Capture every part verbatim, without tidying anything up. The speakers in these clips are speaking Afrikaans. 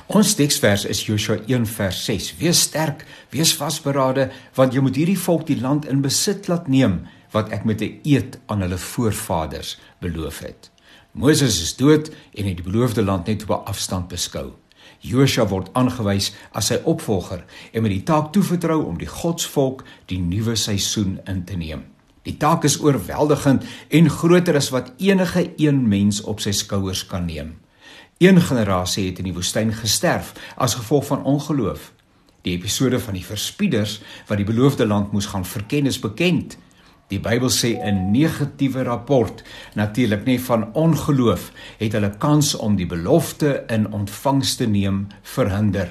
Ons teksvers is Josua een vers ses. Wees sterk, wees vasberade, want jy moet hierdie volk die land in besit laat neem, wat ek met 'n eed aan hulle voorvaders beloof het. Moses is dood en het die beloofde land net op 'n afstand beskou. Josua word aangewys as sy opvolger en met die taak toevertrou om die Godsvolk die nuwe seisoen in te neem. Die taak is oorweldigend en groter as wat enige een mens op sy skouers kan neem. Een generasie het in die woestyn gesterf as gevolg van ongeloof. Die episode van die verspieders wat die beloofde land moes gaan verken is bekend. Die Bybel sê 'n negatiewe rapport, natuurlik nie van ongeloof, het hulle kans om die belofte in ontvangs te neem verhinder.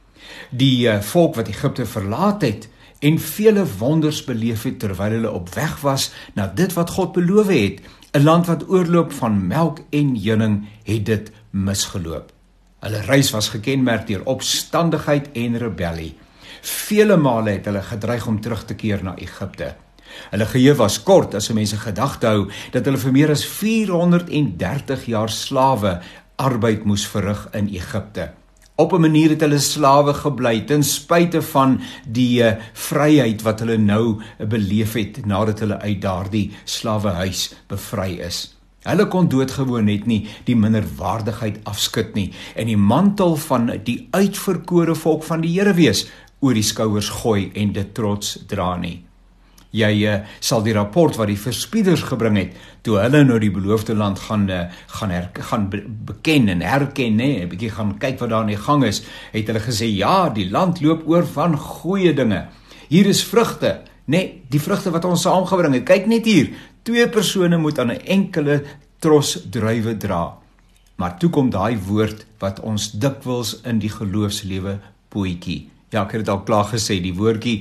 Die uh, volk wat Egipte verlaat het en vele wonders beleef het terwyl hulle op weg was na dit wat God beloof het, 'n land wat oorloop van melk en honing, het dit misgeloop. Hulle reis was gekenmerk deur opstandigheid en rebellie. Vele male het hulle gedreig om terug te keer na Egipte. Hulle geheue was kort as mense gedagte hou dat hulle vir meer as vierhonderddertig jaar slawe arbeid moes verrig in Egipte. Op 'n manier het hulle slawe gebly ten spyte van die uh, vryheid wat hulle nou uh, beleef het nadat hulle uit daardie slawehuis bevry is. Hulle kon doodgewoon net nie die minderwaardigheid afskud nie en die mantel van die uitverkore volk van die Here wees oor die skouers gooi en dit trots dra nie. Jy uh, sal die rapport wat die verspieders gebring het, toe hulle nou die beloofde land gaan, uh, gaan, her, gaan be, beken en herken, nee, 'n bietjie gaan kyk wat daar in die gang is, het hulle gesê, ja, die land loop oor van goeie dinge. Hier is vrugte, nee, die vrugte wat ons saamgebring het. Kyk net hier, twee persone moet aan 'n enkele tros druiwe dra. Maar toe kom daai woord wat ons dikwels in die geloofslewe poetjie. Ja, ek het dit al klaar gesê, die woordjie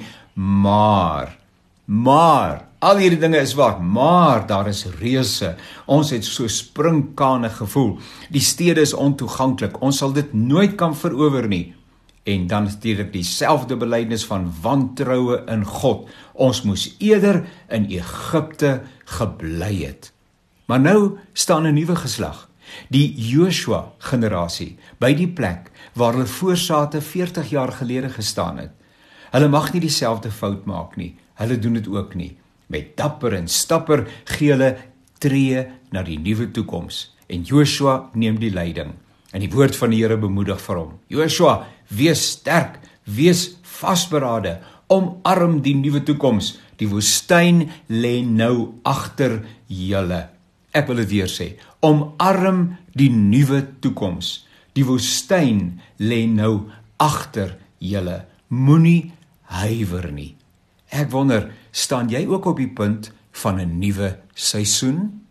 maar. Maar, al hierdie dinge is waar, maar daar is reuse. Ons het so springkane gevoel. Die stede is ontoeganklik. Ons sal dit nooit kan verower nie. En dan natuurlik dieselfde belydenis van wantroue in God. Ons moes eerder in Egipte gebly het. Maar nou staan 'n nuwe geslag, die Josua generasie, by die plek waar hulle voorsate veertig jaar gelede gestaan het. Hulle mag nie dieselfde fout maak nie. Hulle doen dit ook nie. Met dapper en stapper gee hulle tree na die nuwe toekoms. En Josua neem die leiding. En die woord van die Here bemoedig vir hom. Josua, wees sterk, wees vasberade, omarm die nuwe toekoms. Die woestyn lê nou agter julle. Ek wil dit weer sê, omarm die nuwe toekoms. Die woestyn lê nou agter julle. Moenie huiwer nie. Ek wonder, staan jy ook op die punt van 'n nuwe seisoen?